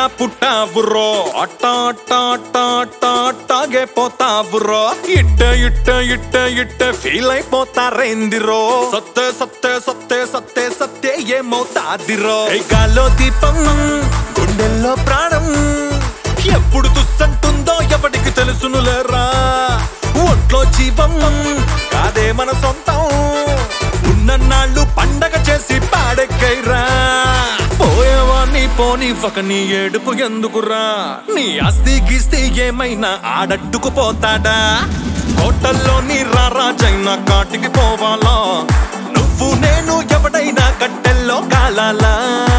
పుట్టావురో అట్టా అట్టా అట్టా అట్టా అట్టాగే పోతావురో ఇట్టే ఇట్టే ఇట్టే ఇట్టే ఫీల్ అయిపోతారేందిరో సత్తే సత్తే సత్తే సత్తే సత్తే ఏమవుతాదిరో గాల్లో దీపం గుండెల్లో ప్రాణం ఎప్పుడు తుస్సంటుందో ఎవడికి తెలుసునులేరా ఒంట్లో జీవం కాదే మన సొంతం ఉన్నన్నాళ్ళు పండగ చేసి పాడెక్కైరా పోయేవాణ్ణి పోనివ్వక నీ ఏడుపు ఎందుకురా నీ ఆస్తి గీస్తే ఏమైనా ఆడట్టుకు పోతాడా హోటల్లో నీ రారాజైనా కాటికి పోవాలా నువ్వు నేను ఎవడైనా కట్టెల్లో కాలాలా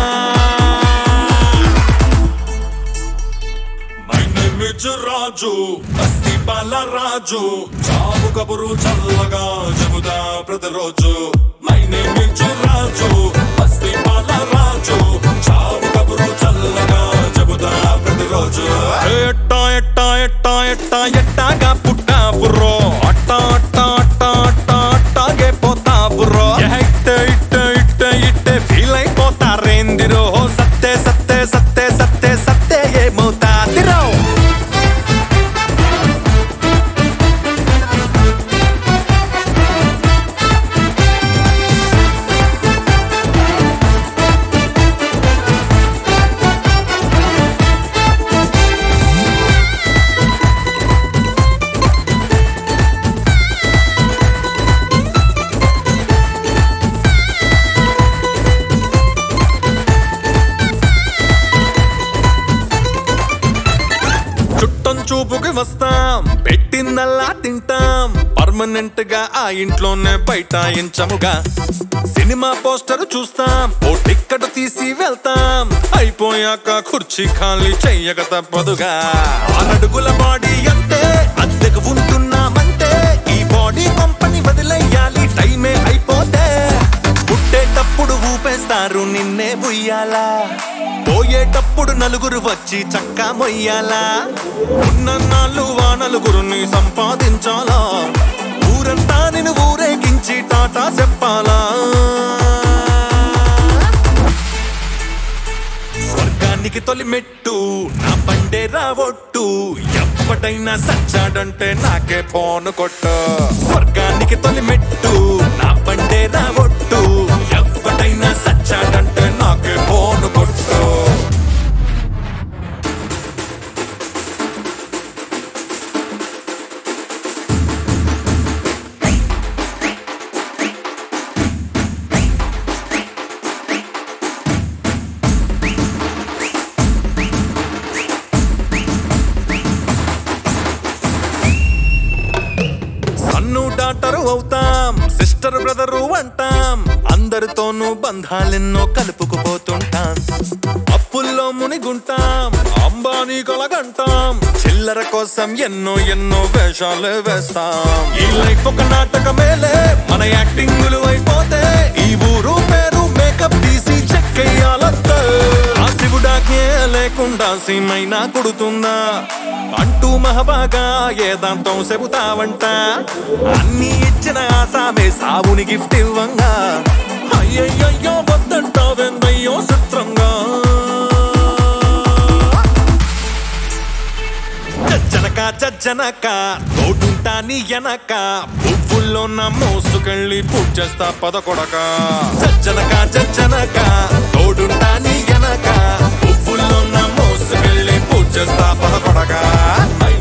రాజు బస్తీ బాలరాజు చావు కబురు చల్లగా చెబుదా ప్రతిరోజు మై నేమ్ ఇస్ రాజు బస్తీ బాలరాజు చావు కబురు చల్లగా చెబుదా ప్రతిరోజు ఎట్టా ఎట్టా ఎట్టా ఎట్టా ఎట్టాగా పుట్టావురో అట్టా అట్టా అట్టా అట్టా అట్టాగే పోతావురో ఇట్టే ఇట్టే ఇట్టే ఇట్టే ఫీల్ అయిపోతారేందిరో సత్తే సత్తే సత్తే సత్తే సత్తే ఏమవుతాదిరో చూపుకి వస్తాం పెట్టిందల్లా తింటాం పర్మనెంట్ గా ఆ ఇంట్లోనే బైఠాయించముగా సినిమా పోస్టర్ చూస్తాం ఓ టికెట్ తీసి వెళ్తాం అయిపోయాక కుర్చీ ఖాళీ చెయ్యక తప్పదుగా 6 అడుగుల బాడీ అంటే అద్దెకు ఉంటున్నామంటే ఈ బాడీ కంపెనీ వదిలేయాలి టైమే అయిపోతే పుట్టేటప్పుడు ఊపేస్తారు నిన్నే ఉయ్యాలా పోయేటప్పుడు నలుగురు వచ్చి చక్కా మొయ్యాలా ఉన్నన్నాళ్ళు ఆ నలుగురుని సంపాదించాలా ఊరంతా నేను ఊరేగించి టాటా చెప్పాలా స్వర్గానికి తొలి మెట్టు నా బండే రావొట్టు ఎప్పటైనా సచ్చాడంటే నాకే ఫోన్ కొట్టు స్వర్గానికి తొలి మెట్టు నా బండే రావొట్టు ఎప్పటైనా సచ్చాడంటే నాకే ఫోన్ కొట్టు డాక్టరు అవుతాం సిస్టర్ బ్రదరు అంటాం అందరితోనూ బంధాలెన్నో కలుపుకుపోతుంటాం అప్పుల్లో మునిగుంటాం అంబానీ కలగంటాం చిల్లర కోసం ఎన్నో ఎన్నో వేషాలు వేస్తాం ఈ లైఫ్ ఒక నాటకమేలే మన యాక్టింగులు అయిపోతే ఈ ఊరు పేరు మేకప్ తీసి చెక్కేయాలంటే ఆ శివుడాకే లేకుండా సీమైనా కుడుతుందా అంటూ మహబాగా ఏదాంతో చెబుతావంట అన్ని ఇచ్చిన ఆసామే సావుని గిఫ్ట్ ఇవ్వంగా అయ్యయ్యో వద్దంటావెందయ్యో చిత్రంగా చచ్చనక చచ్చనక తోడుంటా నీ ఎనక పువ్వుల్లో నా మోసుకెళ్ళి పూజ చేస్తా పదకొడక చచ్చనక చచ్చనక తోడుంటా నీ ఎనక పువ్వుల్లో నా మోసుకెళ్ళి పూజ చేస్తా పదకొడక